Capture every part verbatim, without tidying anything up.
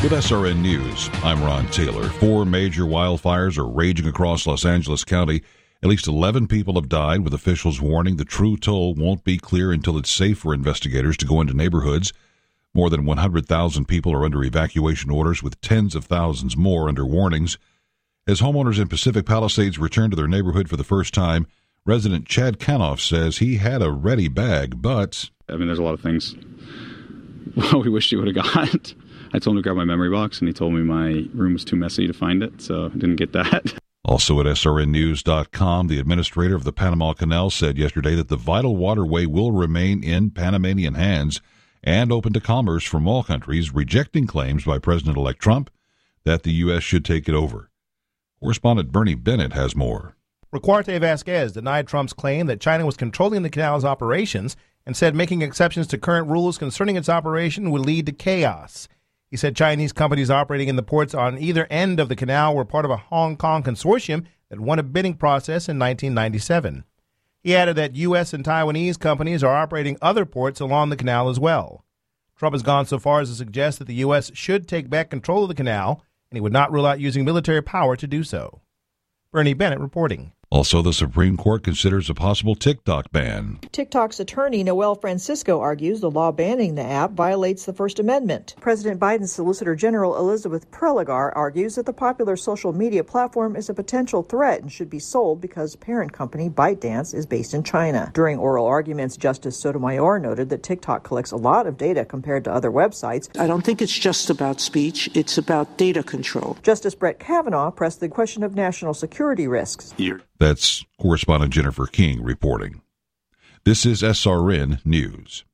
With S R N News, I'm Ron Taylor. Four major wildfires are raging across Los Angeles County. At least eleven people have died, with officials warning the true toll won't be clear until it's safe for investigators to go into neighborhoods. More than one hundred thousand people are under evacuation orders, with tens of thousands more under warnings. As homeowners in Pacific Palisades return to their neighborhood for the first time, resident Chad Canoff says he had a ready bag, but... I mean, there's a lot of things we wish he would have got. I told him to grab my memory box, and he told me my room was too messy to find it, so I didn't get that. Also at S R N news dot com, the administrator of the Panama Canal said yesterday that the vital waterway will remain in Panamanian hands and open to commerce from all countries, rejecting claims by President-elect Trump that the U S should take it over. Correspondent Bernie Bennett has more. Recuarte Vasquez denied Trump's claim that China was controlling the canal's operations and said making exceptions to current rules concerning its operation would lead to chaos. He said Chinese companies operating in the ports on either end of the canal were part of a Hong Kong consortium that won a bidding process in nineteen ninety-seven. He added that U S and Taiwanese companies are operating other ports along the canal as well. Trump has gone so far as to suggest that the U S should take back control of the canal, and he would not rule out using military power to do so. Bernie Bennett reporting. Also, the Supreme Court considers a possible TikTok ban. TikTok's attorney, Noel Francisco, argues the law banning the app violates the First Amendment. President Biden's Solicitor General Elizabeth Prelogar argues that the popular social media platform is a potential threat and should be sold because parent company ByteDance is based in China. During oral arguments, Justice Sotomayor noted that TikTok collects a lot of data compared to other websites. I don't think it's just about speech. It's about data control. Justice Brett Kavanaugh pressed the question of national security risks. Here. That's correspondent Jennifer King reporting. This is S R N News.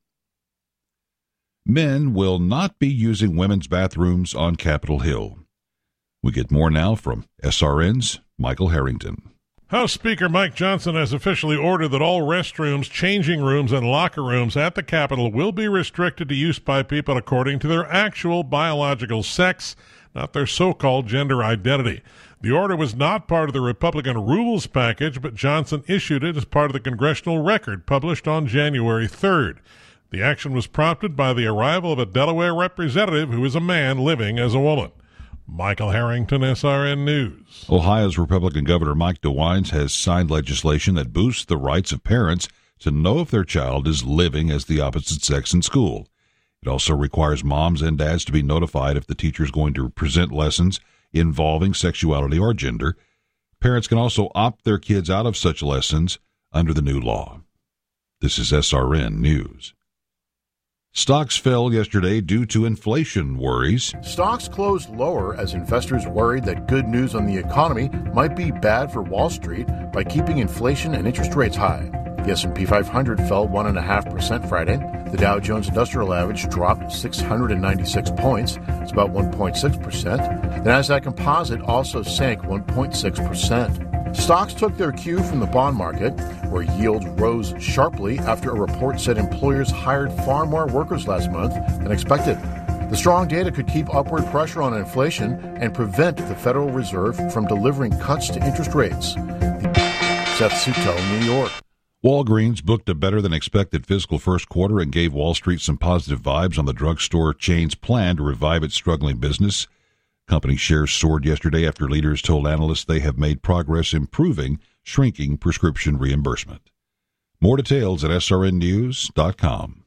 Men will not be using women's bathrooms on Capitol Hill. We get more now from S R N's Michael Harrington. House Speaker Mike Johnson has officially ordered that all restrooms, changing rooms, and locker rooms at the Capitol will be restricted to use by people according to their actual biological sex, not their so-called gender identity. The order was not part of the Republican rules package, but Johnson issued it as part of the congressional record published on January third. The action was prompted by the arrival of a Delaware representative who is a man living as a woman. Michael Harrington, S R N News. Ohio's Republican Governor Mike DeWine has signed legislation that boosts the rights of parents to know if their child is living as the opposite sex in school. It also requires moms and dads to be notified if the teacher is going to present lessons involving sexuality or gender. Parents can also opt their kids out of such lessons under the new law. This is S R N News. Stocks fell yesterday due to inflation worries. Stocks closed lower as investors worried that good news on the economy might be bad for Wall Street by keeping inflation and interest rates high. The S and P five hundred fell one point five percent Friday. The Dow Jones Industrial Average dropped six hundred ninety-six points. It's about one point six percent. The Nasdaq Composite also sank one point six percent. Stocks took their cue from the bond market, where yields rose sharply after a report said employers hired far more workers last month than expected. The strong data could keep upward pressure on inflation and prevent the Federal Reserve from delivering cuts to interest rates. Seth Sutel, New York. Walgreens booked a better-than-expected fiscal first quarter and gave Wall Street some positive vibes on the drugstore chain's plan to revive its struggling business. Company shares soared yesterday after leaders told analysts they have made progress improving shrinking prescription reimbursement. More details at S R N news dot com.